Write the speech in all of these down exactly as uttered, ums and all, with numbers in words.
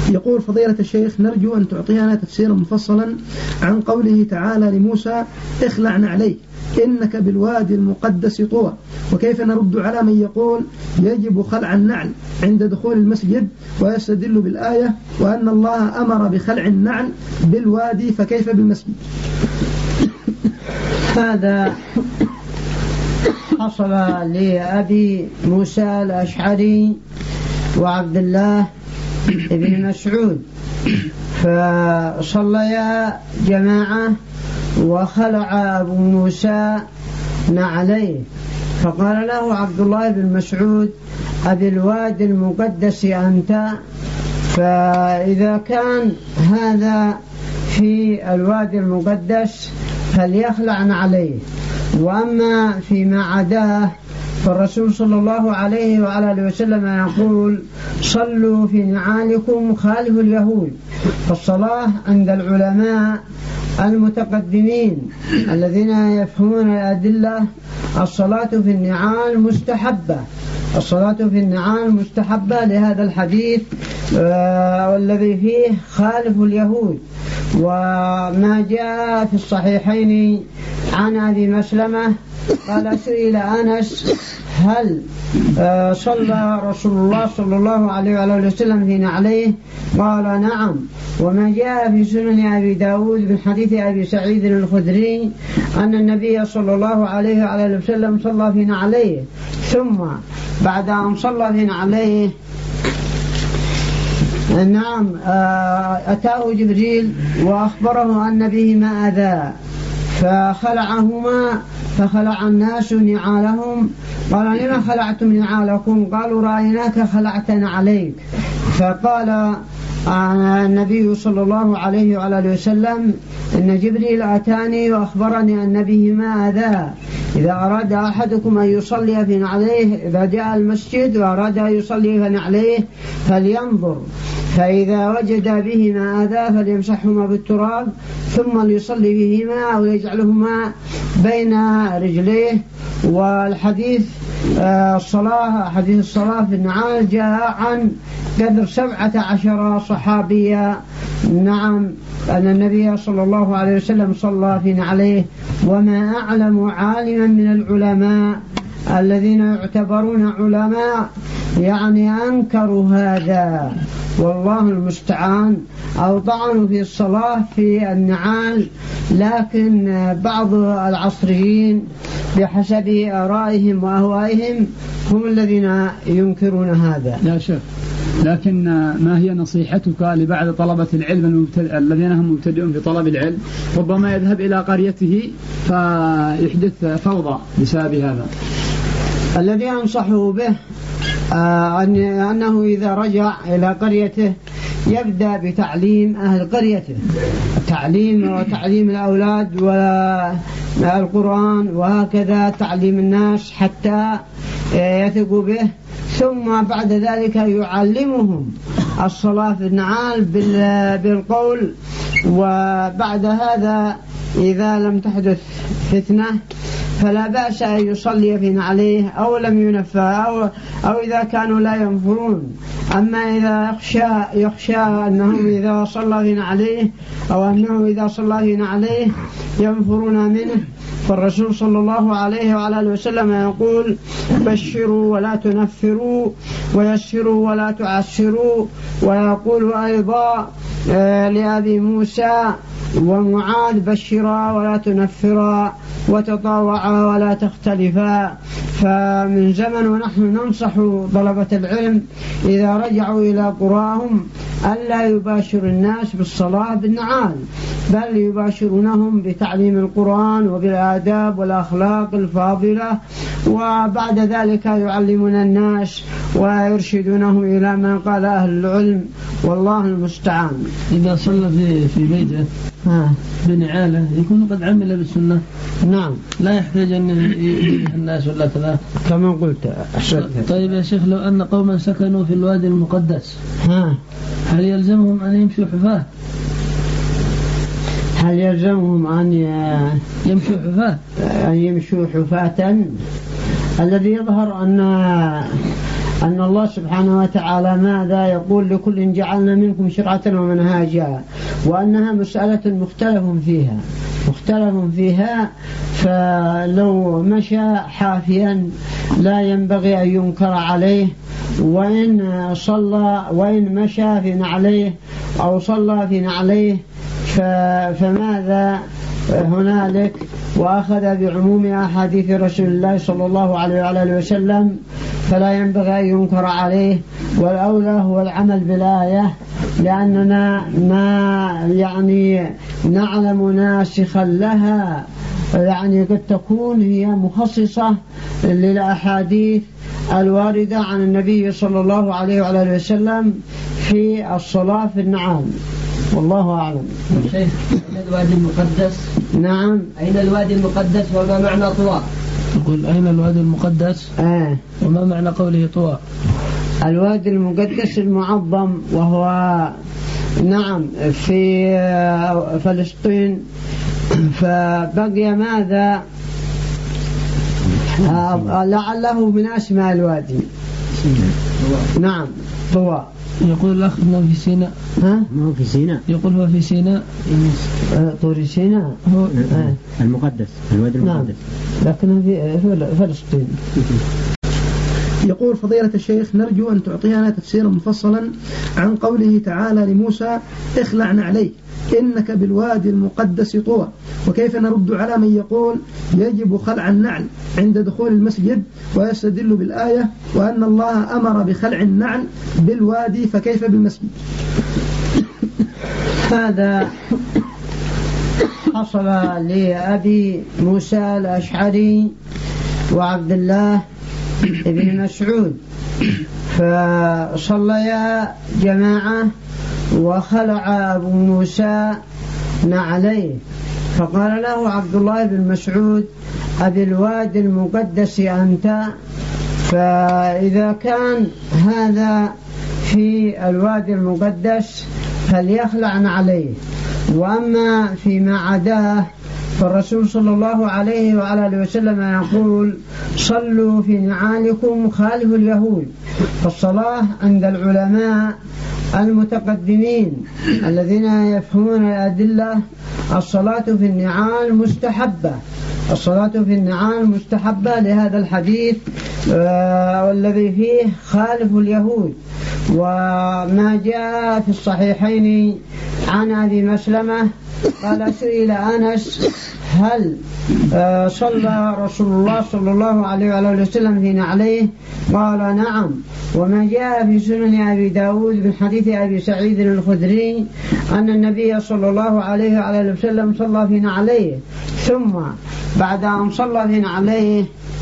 يقول فضيلة الشيخ نرجو أن تعطينا تفسيرا مفصلا عن قوله تعالى لموسى اخلع نعليك إنك بالوادي المقدس طوى، وكيف نرد على من يقول يجب خلع النعل عند دخول المسجد ويستدل بالآية وأن الله أمر بخلع النعل بالوادي فكيف بالمسجد؟ هذا حصل لأبي موسى الأشعري وعبد الله بن مسعود، فصليا جماعة وخلع أبو موسى نعليه، فقال له عبد الله بن مسعود أبي الوادي المقدس أنت؟ فإذا كان هذا في الوادي المقدس فليخلع نعليه، وأما فيما عداه فالرسول صلى الله عليه وعلى آله وسلم يقول صلوا في نعالكم خالفوا اليهود. فالصلاة عند العلماء المتقدمين الذين يفهمون الأدلة الصلاة في النعال مستحبة، الصلاة في النعال مستحبة لهذا الحديث والذي فيه خالفوا اليهود. وما جاء في الصحيحين عن أبي مسلمة قال سئل أنس هل صلى رسول الله صلى الله عليه وآله وسلم في نعليه؟ قال نعم. وما جاء في سنن أبي داود من حديث أبي سعيد الخدري أن النبي صلى الله عليه وآله وسلم صلى في نعليه، ثم بعد أن صلى في نعليه نعم أتاه جبريل وأخبره أن بهما أذى فخلعهما، فخلع الناس نعالهم. قال لما خلعتم نعالكم؟ قالوا رأيناك خلعتنا عليك. فقال النبي صلى الله عليه وعلى وسلم إن جبريل أتاني وأخبرني أن بهما أذى، إذا أراد أحدكم أن يصلي في نعليه إذا جاء المسجد وأراد أن يصلي في نعليه فلينظر، فإذا وجد بهما أذى فليمسحهما بالتراب ثم ليصلي بهما أو يجعلهما بين رجليه. والحديث الصلاة حديث الصلاة في النعال جاء عن قدر سبعة عشر صحابيا نعم أن النبي صلى الله عليه وسلم صلى في نعليه. وما أعلم عالما من العلماء الذين يعتبرون علماء يعني أنكروا هذا والله المستعان، أو طعنوا في الصلاة في النعال، لكن بعض العصريين بحسب آرائهم وأهوائهم هم الذين ينكرون هذا. يا شيخ، لكن ما هي نصيحتك لبعض طلبة العلم الذين هم مبتدئون في طلب العلم، ربما يذهب إلى قريته فيحدث فوضى بسبب هذا؟ الذي أنصحه به آه أنه إذا رجع إلى قريته يبدأ بتعليم أهل قريته، تعليم وتعليم الأولاد والقرآن وهكذا تعليم الناس حتى يثقوا به، ثم بعد ذلك يعلمهم الصلاة في النعال بالقول. وبعد هذا إذا لم تحدث فتنة فلا بأس أن يصلي في نعليه أو لم ينفى أو, أو إذا كانوا لا ينفرون. أما إذا يخشى, يخشى أنهم إذا صلى في نعليه أو أنه إذا صلى في نعليه ينفرون منه، فالرسول صلى الله عليه وعلى آله وسلم يقول بشروا ولا تنفروا ويسروا ولا تعسروا. ويقول أيضا لأبي موسى ومعاذ بشرا ولا تنفرا وتطاوعا ولا تختلفا. فمن زمن ونحن ننصح طلبة العلم إذا رجعوا إلى قراهم ألا يباشر الناس بالصلاة بالنعال، بل يباشرونهم بتعليم القرآن وبالآداب والأخلاق الفاضلة، وبعد ذلك يعلمون الناس ويرشدونهم إلى ما قال أهل العلم والله المستعان. إذا صلى في في بيته بنعاله يكون قد عمل بالسنة. نعم، لا يحتاج أن يجيب الناس ولا كذا كما قلت. طيب يا شيخ، لو أن قوما سكنوا في الوادي المقدس ها هل يلزمهم أن يمشوا حفاة؟ هل يلزمهم أن يمشوا حفاة؟ أن يمشوا حفاة؟ الذي يظهر أن أن الله سبحانه وتعالى ماذا يقول لكل جعلنا منكم شرعة ومنهاجا، وأنها مسألة مختلف فيها مختلف فيها فلو مشى حافيا لا ينبغي أن ينكر عليه، وإن صلى وإن مشى في نعليه أو صلى في نعليه فماذا هنالك، وأخذ بعموم أحاديث رسول الله صلى الله عليه وآله وسلم فلا ينبغي أن ينكر عليه. والأولى هو العمل بالآية، لأننا ما يعني نعلم ناسخا لها، يعني قد تكون هي مخصصة للأحاديث الواردة عن النبي صلى الله عليه وآله وسلم في الصلاة في النعام، والله أعلم. شيخ، أين الوادي المقدس؟ نعم، أين الوادي المقدس وما معنى طوى؟ يقول أين الوادي المقدس آه. وما معنى قوله طوى؟ الوادي المقدس المعظم، وهو نعم في فلسطين، فبقي ماذا لعله من أسماء الوادي. نعم طوى. يقول الأخ أنه في سيناء. ها؟ ما هو في سيناء. يقول هو في سيناء. طور سيناء هو آه. المقدس، الوادي المقدس. نعم. لكنه في فلسطين. يقول فضيلة الشيخ نرجو أن تعطينا تفسيرا مفصلا عن قوله تعالى لموسى اخلع نعليك إنك بالوادي المقدس طوى، وكيف نرد على من يقول يجب خلع النعل عند دخول المسجد ويستدل بالآية وأن الله أمر بخلع النعل بالوادي فكيف بالمسجد؟ هذا حصل لأبي موسى الأشعري وعبد الله ابن مسعود، فصليا جماعة وخلع أبو موسى نعليه، فقال له عبد الله بن مسعود أبي الوادي المقدس أنت؟ فإذا كان هذا في الوادي المقدس فليخلع نعليه، وأما فيما عداه فالرسول صلى الله عليه وعلى وسلم يقول صلوا في نعالكم خالفوا اليهود. فالصلاة عند العلماء المتقدمين الذين يفهمون الأدلة الصلاة في النعال مستحبة، الصلاة في النعال مستحبة لهذا الحديث آه والذي فيه خالفوا اليهود. وما جاء في الصحيحين عن أبي مسلمة قال سئل أنس هل آه صلى رسول الله صلى الله عليه وآله وسلم في نعليه؟ قال نعم. وما جاء في سنن أبي داود من حديث أبي سعيد الخدري أن النبي صلى الله عليه وآله وسلم صلى في نعليه، ثم بعد أن صلى في نعليه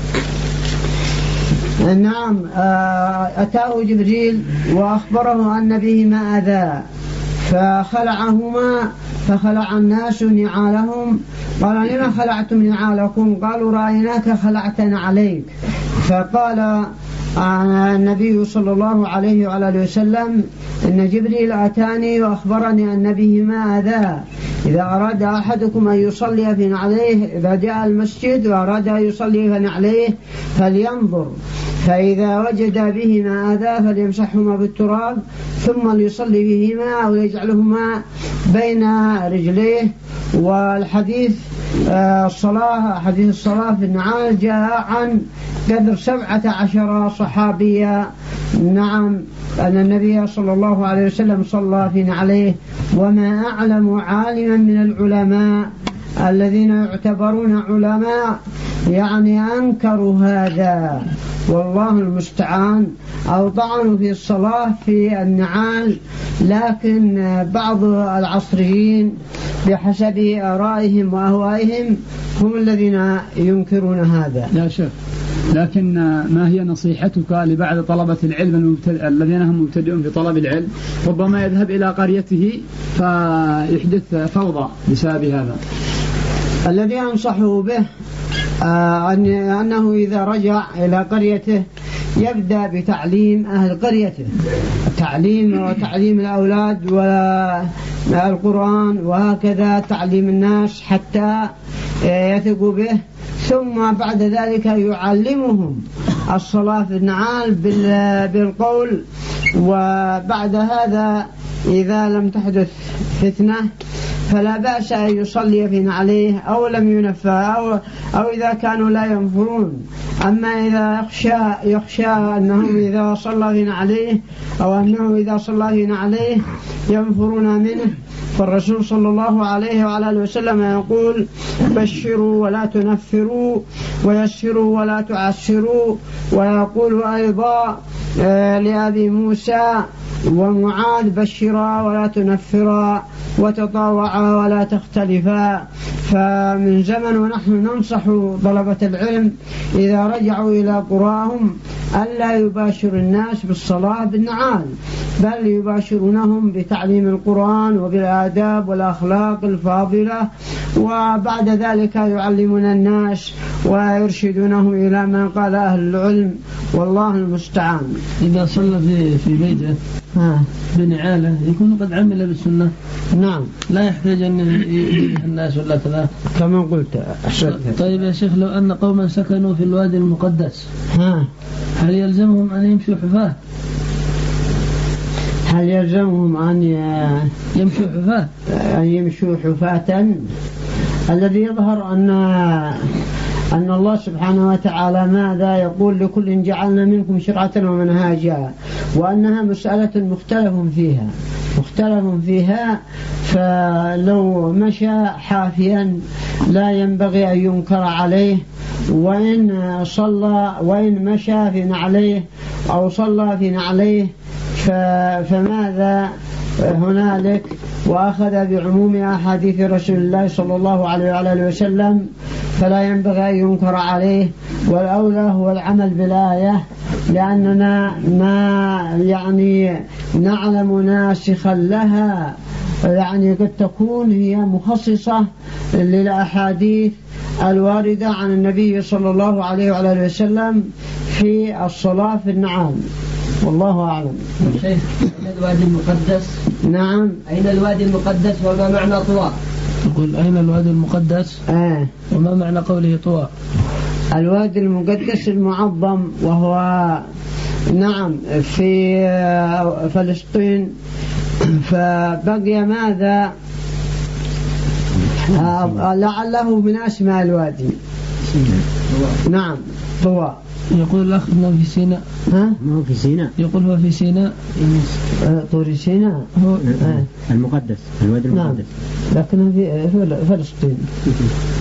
نعم أتاه جبريل وأخبره أن بهما أذى فخلعهما، فخلع الناس نعالهم. قال لما خلعتم نعالكم؟ قالوا رأيناك خلعتنا عليك. فقال النبي صلى الله عليه وآله وسلم إن جبريل أتاني وأخبرني أن بهما أذى، إذا أراد أحدكم أن يصلي في نعليه، إذا جاء المسجد وأراد أن يصلي في نعليه فلينظر، فإذا وجد بهما أذى فليمسحهما بالتراب ثم ليصلي بهما أو يجعلهما بين رجليه. والحديث الصلاة حديث الصلاة في النعال جاء عن قدر سبعة عشر صحابية نعم أن النبي صلى الله عليه وسلم صلى في نعليه. وما أعلم عالما من العلماء الذين يعتبرون علماء يعني أنكروا هذا، والله المستعان، أو طعنوا في الصلاة في النعال. لكن بعض العصريين بحسب آرائهم وأهوائهم هم الذين ينكرون هذا. لا شك، لكن ما هي نصيحتك لبعض طلبة العلم الذين هم مبتدئون في طلب العلم، ربما يذهب إلى قريته فيحدث فوضى بسبب هذا؟ الذي أنصحه به آه أنه إذا رجع إلى قريته يبدأ بتعليم أهل قريته، التعليم وتعليم الأولاد والقرآن، وهكذا تعليم الناس حتى يثقوا به، ثم بعد ذلك يعلمهم الصلاة في النعال بالقول. وبعد هذا إذا لم تحدث فتنة فلا بأس أن يصلي في نعليه أو لم ينفى أو, أو إذا كانوا لا ينفرون. أما إذا يخشى, يخشى أنه إذا صلى في نعليه أو أنه إذا صلى في نعليه ينفرون منه، فالرسول صلى الله عليه وعلى آله وسلم يقول: بشروا ولا تنفروا ويسروا ولا تعسروا. ويقول أيضا لأبي موسى ومعاذ: بشرا ولا تنفرا وتطاوعا ولا تختلفا. فمن زمن ونحن ننصح طلبة العلم إذا رجعوا إلى قراهم ألا يباشر الناس بالصلاة بالنعال، بل يباشرونهم بتعليم القرآن وبالآداب والأخلاق الفاضلة، وبعد ذلك يعلمون الناس ويرشدونهم إلى ما قال أهل العلم، والله المستعان. إذا صلى في في بيته بنعاله يكون قد عمل بالسنة. نعم، لا يحتاج أن يجيب الناس ولا كذا كما قلت. طيب يا شيخ، لو أن قوما سكنوا في الوادي المقدس ها هل يلزمهم أن يمشوا حفاة؟ هل يلزمهم أن يمشوا حفاة؟ أن يمشوا حفاة؟ الذي يظهر أن أن الله سبحانه وتعالى ماذا يقول: لكل جعلنا منكم شرعة ومنهاجا، وأنها مسألة مختلف فيها مختلف فيها فلو مشى حافيا لا ينبغي أن ينكر عليه، وإن صلى وإن مشى في نعليه أو صلى في نعليه فماذا هنالك؟ وأخذ بعموم أحاديث رسول الله صلى الله عليه وآله وسلم، فلا ينبغي أن ينكر عليه. والأولى هو العمل بالآية، لأننا ما يعني نعلم ناسخا لها، يعني قد تكون هي مخصصة للأحاديث الواردة عن النبي صلى الله عليه وآله وسلم في الصلاة في النعام، والله أعلم. شيخ، أين الوادي المقدس؟ نعم، أين الوادي المقدس وما معنى طوى؟ يقول: أين الوادي المقدس؟ آه. وما معنى قوله طوى؟ الوادي المقدس المعظم، وهو نعم في فلسطين. فبقي ماذا؟ آه لعله من أسماء الوادي. نعم، طوى. يقول الأخ إنه في سيناء. ها؟ ما هو في سيناء. يقول هو في سيناء. آه طور سيناء هو آه. المقدس، الوادي المقدس. نعم، لكنه في فلسطين.